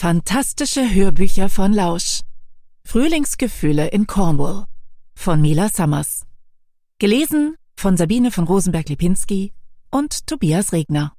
Fantastische Hörbücher von Lausch. Frühlingsgefühle in Cornwall von Mila Summers. Gelesen von Sabine von Rosenberg-Lipinski und Tobias Regner.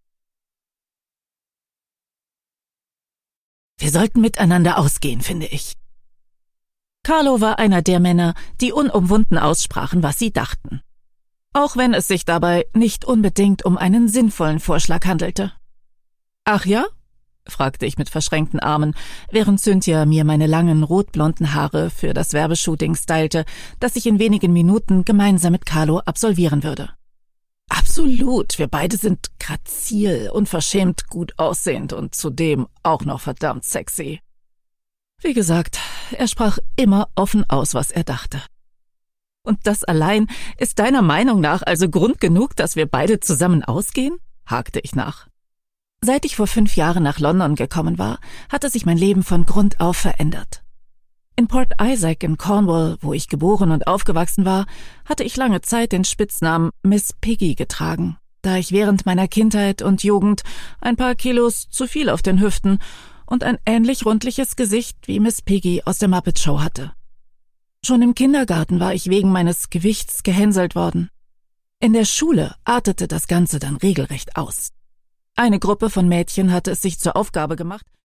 Wir sollten miteinander ausgehen, finde ich. Carlo war einer der Männer, die unumwunden aussprachen, was sie dachten. Auch wenn es sich dabei nicht unbedingt um einen sinnvollen Vorschlag handelte. »Ach ja?« fragte ich mit verschränkten Armen, während Cynthia mir meine langen, rotblonden Haare für das Werbeshooting stylte, das ich in wenigen Minuten gemeinsam mit Carlo absolvieren würde. »Absolut, wir beide sind grazil, unverschämt gut aussehend und zudem auch noch verdammt sexy.« Wie gesagt, er sprach immer offen aus, was er dachte. »Und das allein ist deiner Meinung nach also Grund genug, dass wir beide zusammen ausgehen?« hakte ich nach. Seit ich vor 5 Jahren nach London gekommen war, hatte sich mein Leben von Grund auf verändert. In Port Isaac in Cornwall, wo ich geboren und aufgewachsen war, hatte ich lange Zeit den Spitznamen Miss Piggy getragen, da ich während meiner Kindheit und Jugend ein paar Kilos zu viel auf den Hüften und ein ähnlich rundliches Gesicht wie Miss Piggy aus der Muppet Show hatte. Schon im Kindergarten war ich wegen meines Gewichts gehänselt worden. In der Schule artete das Ganze dann regelrecht aus. Eine Gruppe von Mädchen hatte es sich zur Aufgabe gemacht,